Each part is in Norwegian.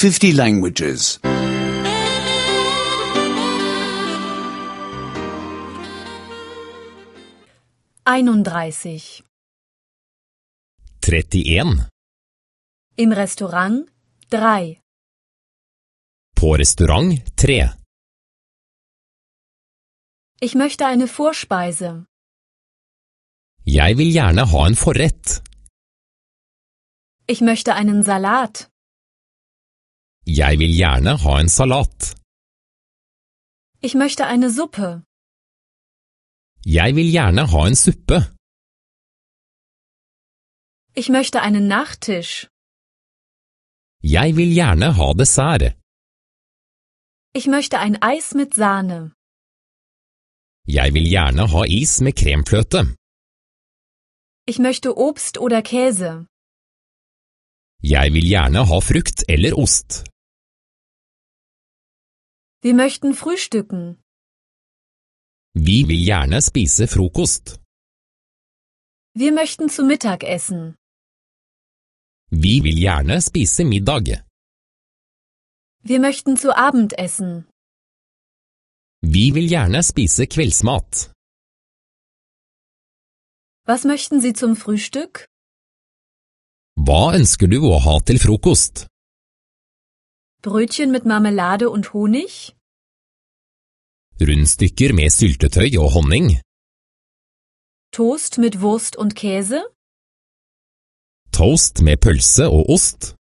50 languages. 31. 31. Im Restaurant 3. På restaurant 3. Ich möchte eine Vorspeise. Jeg vil gjerne ha en forrett. Ich möchte einen Salat. Jeg vil gjerne ha en salat. Ich möchte eine Suppe. Jeg vil gjerne ha en suppe. Ich möchte einen Nachtisch. Jeg vil gjerne ha dessert. Ich möchte ein Eis mit Sahne. Jeg vil gjerne ha is med kremfløte. Ich möchte Obst oder Käse. Jeg vil gjerne ha frukt eller ost. Wir möchten frühstücken. Vi vil gjerne spise frokost. Wir möchten zu Mittag essen. Vi vil gjerne spise middag. Wir möchten zu Abend essen. Vi vil gjerne spise kveldsmat. Was möchten Sie zum Frühstück? Hva ønsker du å ha til frokost? Brötchen mit Marmelade und Honig? Rundstykker med syltetøy og honning? Toast mit Wurst und Käse? Toast med pølse og ost?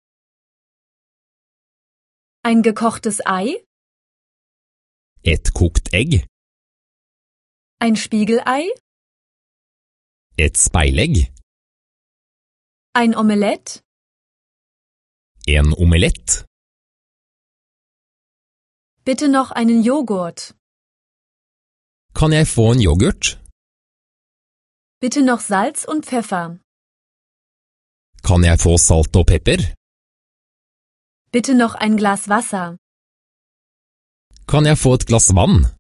Ein gekochtes Ei? Et kokt egg? Ein Spiegelei? Et speilegg? Ein Omelett? En omelett? Bitte noch einen Joghurt. Kan jeg få en yoghurt? Bitte noch Salz und Pfeffer. Kan jeg få salt og pepper? Bitte noch ein Glas Wasser. Kan jeg få et glass vann?